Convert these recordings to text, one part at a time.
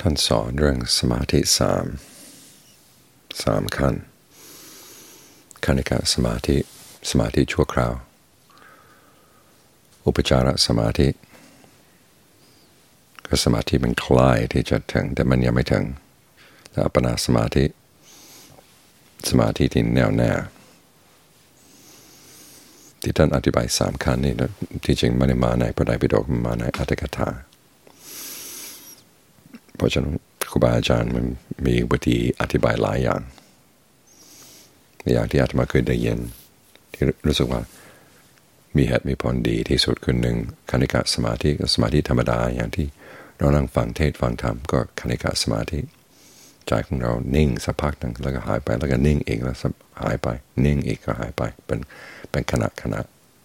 ท่านสอนเรื่องสมาธิสามขั้นคณิกะสมาธิชั่วคราวอุปจารสมาธิก็สมาธิมันคล้ายที่จะถึงแต่มันยังไม่ถึงแล้วอัปปนาสมาธิที่แน่วแน่ที่ท่านอธิบาย3ขั้นนี้ที่จริงไม่ได้มาในพระไตรปิฎกมาในอัตถกถาเพราะฉะนั้นครูบาอาจารย์มันมีวิธีอธิบายหลายอย่างที่อาตมาเคยได้ยินที่รู้สึกว่ามีเหตุมีผลดีที่สุดคือหนึ่งคณิกะสมาธิก็สมาธิธรรมดาอย่างที่เรานั่งฟังเทศฟังธรรมก็คณิกะสมาธิใจของเรานิ่งสักพักนึงแล้วก็หายไปแล้วก็นิ่งอีกแล้วหายไปนิ่งอีกก็หายไปเป็นขณะ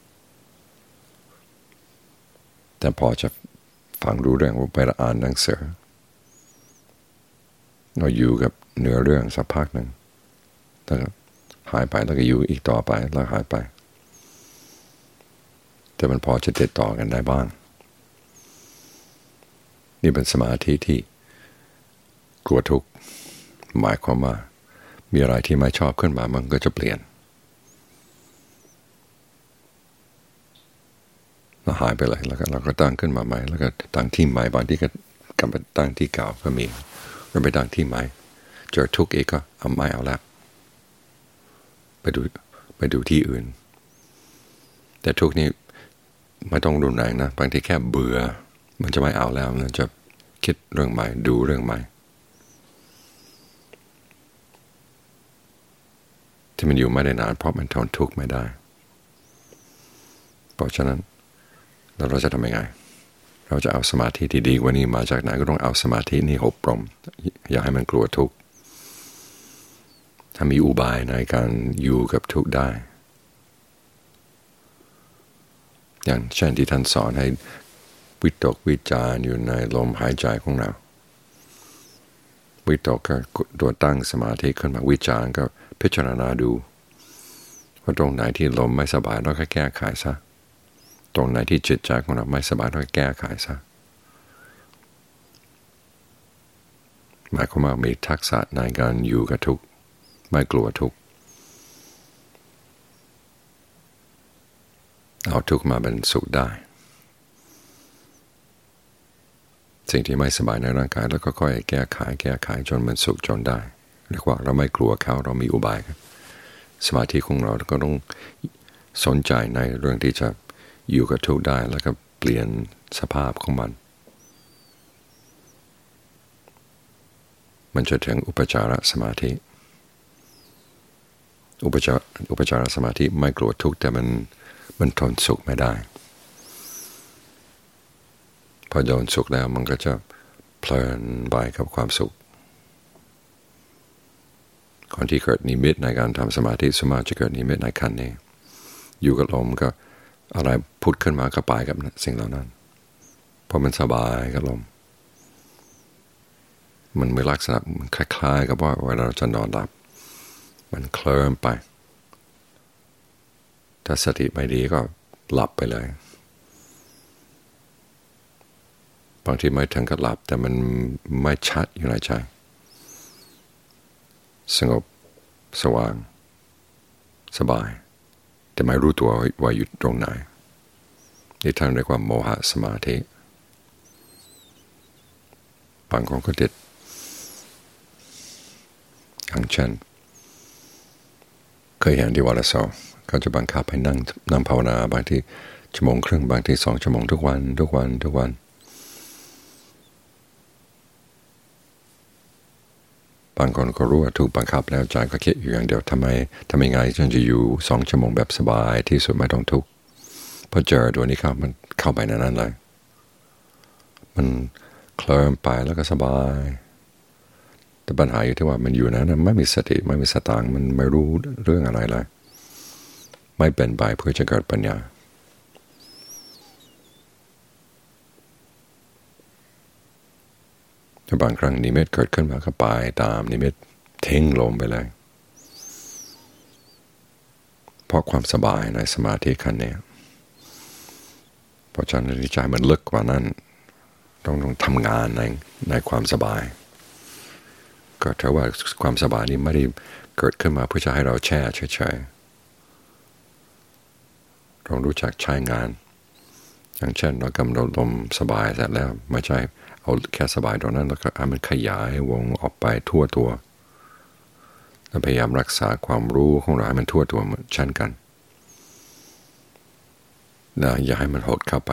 แต่พอจะฟังรู้เรื่องว่าไปอ่านหนังสือเราอยู่กับเนื้อเรื่องสักพักหนึ่งแล้วก็หายไปแล้วก็อยู่อีกต่อไปแล้วหายไปแต่มันพอจะติดต่อกันได้บ้างนี่เป็นสมาธิที่กลัวทุกข์หมายความว่ามีอะไรที่ไม่ชอบขึ้นมามันก็จะเปลี่ยนแล้วหายไปเลยแล้วก็เราก็ตั้งขึ้นมาใหม่แล้วก็ตั้งที่ใหม่บางทีก็กลับไปตั้งที่เก่าก็มีเราไปตั้งที่ใหม่เจอทุกข์อีกก็เอาไม่เอาแล้วไปดูที่อื่นแต่ทุกข์นี้ไม่ต้องรุนแรงนะบางทีแค่เบื่อมันจะไม่เอาแล้วมันจะคิดเรื่องใหม่ดูเรื่องใหม่ที่มันอยู่ไม่ได้นานเพราะมันทนทุกข์ไม่ได้เพราะฉะนั้นเราจะทำยังไงเราจะเอาสมาธิที่ดีกว่านี้มาจากไหนก็ต้องเอาสมาธินี้อบรมอย่าให้มันกลัวทุกข์ถ้ามีอุบายในการอยู่กับทุกข์ได้อย่างเช่นที่ท่านสอนให้วิตกวิจารอยู่ในลมหายใจของเราวิตกก็ตัวตั้งสมาธิขึ้นมาวิจารก็พิจารณาดูว่าตรงไหนที่ลมไม่สบายเราก็แก้ไขซะตรงไหนที่จิตใจของเราไม่สบายเราก็แก้ไขซะหมายความว่ามีทักษะในการอยู่กับทุกข์ไม่กลัวทุกข์เอาทุกข์มาเป็นสุขได้สิ่งที่ไม่สบายในร่างกายแล้วก็ค่อยแก้ไขจนมันสุขจนได้เรียกว่าเราไม่กลัวเขาเรามีอุบายครับสมาธิของเราก็ต้องสนใจในเรื่องที่จะอยู่กับทุกข์ได้แล้วก็เปลี่ยนสภาพของมันจะถึงอุปจารสมาธิอุปจารสมาธิไม่กลัวทุกข์แต่มันทนสุขไม่ได้พอโดนสุขแล้วมันก็จะเพลินไปกับความสุขคนที่เกิดนิมิตในการทำสมาธิสมาจะเกิดนิมิตในขั้นนี้อยู่กับลมก็อะไรพุทธขึ้นมาก็ไปกับสิ่งเหล่านั้นเพราะมันสบายกับลมมันมีลักษณะคล้ายๆกับว่าเวลาเราจะนอนหลับมันเคลิ้มไปถ้าสติไม่ดีก็หลับไปเลยบางทีไม่ถึงกับหลับแต่มันไม่ชัดอยู่ในใจสงบสว่างสบายแต่ไม่รู้ตัวว่าอยู่ตรงไหนนี่ท่านเรียกว่าโมหะสมาธิบางคนก็ติดอย่างเช่นเคยเห็นที่วัดสองเขาจะบังคับให้นั่งภาวนาบางทีชั่วโมงครึ่งบางที2 ชั่วโมงทุกวันบางคนก็รู้ว่าถูกบังคับแล้วใจก็คิดอยู่อย่างเดียวทำยังไงจนจะอยู่2 ชั่วโมงแบบสบายที่สุดไม่ต้องทุกข์พอเจอตัวนี้ครับมันเข้าไปในนั้นเลยมันเคลิ้มไปแล้วก็สบายแต่ปัญหาอยู่ที่ว่ามันอยู่นั้นไม่มีสติไม่มีสตางค์มันไม่รู้เรื่องอะไรเลยไม่เป็นไปเพื่อจะเกิดปัญญาแต่บางครั้งนิมิตเกิดขึ้นมาก็ไปตามนิมิตทิ้งลมไปเลยเพราะความสบายในสมาธิขั้นนี้เพราะฉะนั้นใจมันลึกกว่านั้นต้องทำงานในความสบายก็ถือว่าความสบายนี้ไม่ได้เกิดขึ้นมาเพื่อจะให้เราแช่เฉยๆต้องรู้จักใช้งานอย่างเช่นเรากำหนดลมสบายเสร็จแล้วไม่ใช่เอาแค่สบายตรงนั้นแล้วก็ให้มันขยายวงออกไปทั่วตัวแล้วพยายามรักษาความรู้ของเราให้มันทั่วตัวเหมือนเช่นกันนะอย่าให้มันหดเข้าไป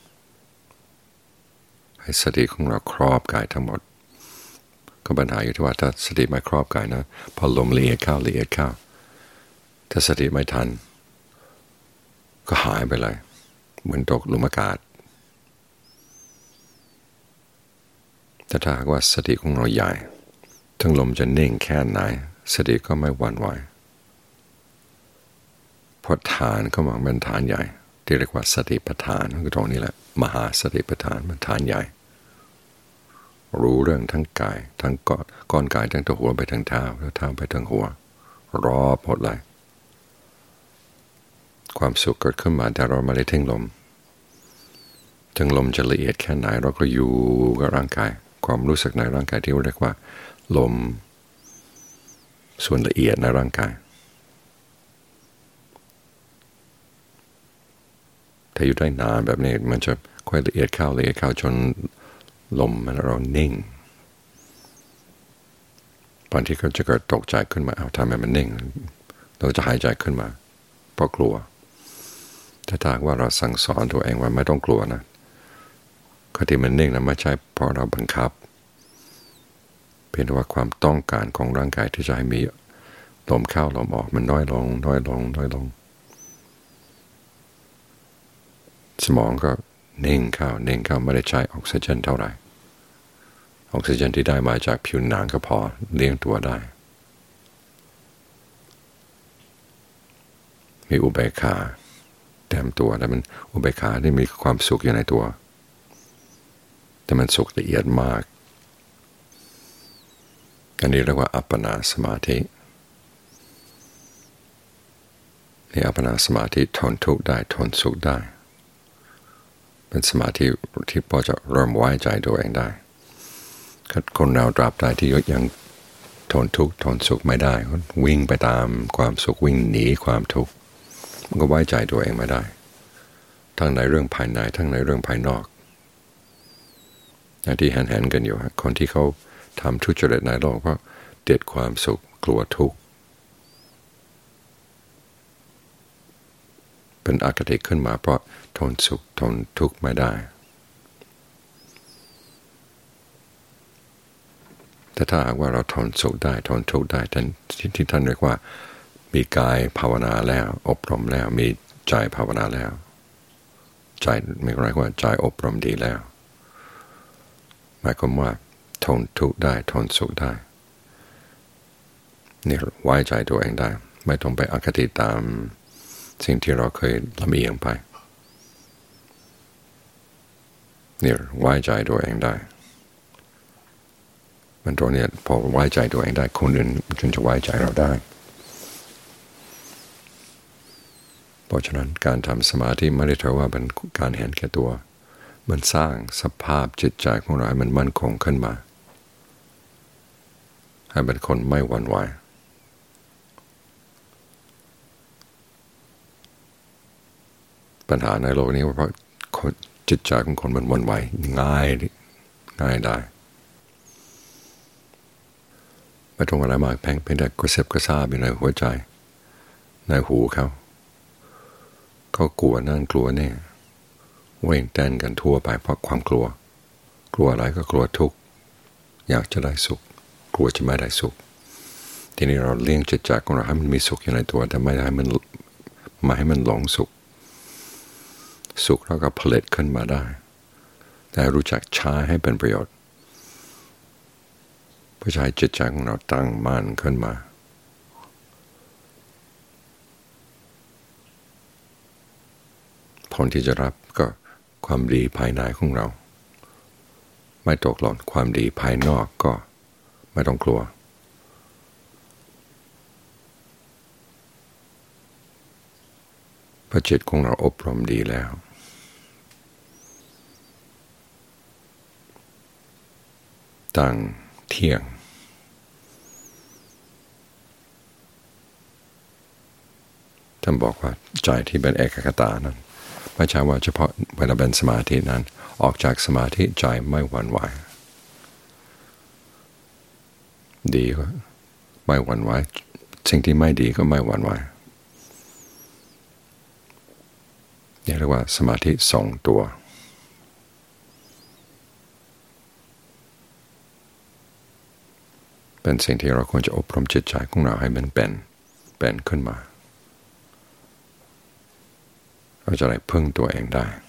ให้สติของเราครอบกายทั้งหมดก็ปัญหาอยู่ที่ว่าถ้าสติไม่ครอบกายนะพอลมละเอียดเข้าถ้าสติไม่ทันก็หายไปเลยเหมือนตกหลุมอากาศแต่ถ้าหากว่าสติของเราใหญ่ถึงลมจะนิ่งแค่ไหนสติก็ไม่หวั่นไหวเพราะฐานก็มันเป็นฐานใหญ่ที่เรียกว่าสติปัฏฐานคือตรงนี้แหละมหาสติปัฏฐานมันฐานใหญ่รู้เรื่องทั้งกายทั้งก้อนกายทั้งตัวหัวไปทั้งเท้าแล้วเท้าไปทั้งหัวรอบหมดเลยความสุขเกิดขึ้นมาแต่เราไม่ได้ทิ้งลมถึงลมจะละเอียดแค่ไหนเราก็อยู่กับร่างกายความรู้สึกในร่างกายที่เรียกว่าลมส่วนละเอียดในร่างกายถ้าอยู่ได้นานแบบนี้มันจะค่อยละเอียดเข้าจนลมมันเรานิ่งบางทีก็จะเกิดตกใจขึ้นมาทำไมมันนิ่งเราจะหายใจขึ้นมาเพราะกลัวถ้าหากว่าเราสั่งสอนตัวเองว่าไม่ต้องกลัวนะก็ที่มันนิ่งนะไม่ใช่เพราะเราบังคับเพียงแต่ว่าความต้องการของร่างกายที่จะให้มีลมเข้าลมออกมันน้อยลงสมองก็นิ่งเข้าไม่ได้ใช้ออกซิเจนเท่าไหร่ออกซิเจนที่ได้มาจากผิวหนังก็พอเลี้ยงตัวได้มีอุเบกขาแต้มตัวแต่มันอุเบกขาที่มีความสุขอยู่ในตัวแต่มันสุขละเอียดมากอันนี้เรียกว่าอัปปนาสมาธินี่อัปปนาสมาธิทนทุกข์ได้ทนสุขได้เป็นสมาธิที่พอจะเริ่มไว้ใจตัวเองได้คนเราตราบใดที่ยังทนทุกข์ทนสุขไม่ได้วิ่งไปตามความสุขวิ่งหนีความทุกข์มันก็ไว้ใจตัวเองไม่ได้ทั้งในเรื่องภายในทั้งในเรื่องภายนอกอย่างที่เห็นกันอยู่คนที่เขาทำทุจริตในโลกเพราะเด็ดความสุขกลัวทุกข์เป็นอคติขึ้นมาเพราะทนสุขทนทุกข์ไม่ได้แต่ถ้าหากว่าเราทนสุขได้ทนทุกข์ได้ที่ท่านเรียกว่ามีกายภาวนาแล้วอบรมแล้วมีใจภาวนาแล้วใจไม่เรียกว่าใจอบรมดีแล้วหมายความว่าทนทุกข์ได้ทนสุขได้นี่ไว้ใจตัวเองได้ไม่ต้องไปอคติตามสิ่งที่เราเคยลำเอียงไปนี่ไว้ใจตัวเองได้มันตรงนี้พอไว้ใจตัวเองได้คนอื่นจึงจะไว้ใจเราได้เพราะฉะนั้นการทำสมาธิไม่ได้ถือว่าเป็นการเห็นแก่ตัวมันสร้างสภาพจิตใจของเราให้มันมั่นคงขึ้นมาให้เป็นคนไม่หวั่นไหวปัญหาในโลกนี้เพราะจิตใจของคนมันหวั่นไหวง่ายได้ไม่ต้องอะไรมากเพียงแต่กระเซบกระซาบอยู่ในหัวใจในหูเขากลัวนั่นกลัวนี่เว่งเต้นกันทั่วไปเพราะความกลัวอะไรก็กลัวทุกข์อยากจะได้สุขกลัวจะไม่ได้สุขทีนี้เราเลี้ยงจิตใจของเราให้มันมีสุขอยู่ในตัวแต่ไม่ให้มันหลงสุขเราก็ผลิตขึ้นมาได้แต่รู้จักใช้ให้เป็นประโยชน์เพื่อใช้จิตใจของเราตั้งมั่นขึ้นมาผลที่จะรับก็ความดีภายในของเราไม่ตกหล่นความดีภายนอกก็ไม่ต้องกลัวเพราะจิตของเราอบรมดีแล้วตั้งเที่ยงท่านบอกว่าใจที่เป็นเอกคตานั้นไม่ใช่ว่าเฉพาะเวลาเป็นสมาธินั้นออกจากสมาธิใจไม่หวั่นไหวดีก็ไม่หวั่นไหวสิ่งที่ไม่ดีก็ไม่หวั่นไหวนี่เรียกว่าสมาธิทรงตัวเป็นสิ่งที่เราควรจะอบรมจิตใจของเราให้มันเป็นขึ้นมาเราจะได้พึ่งตัวเองได้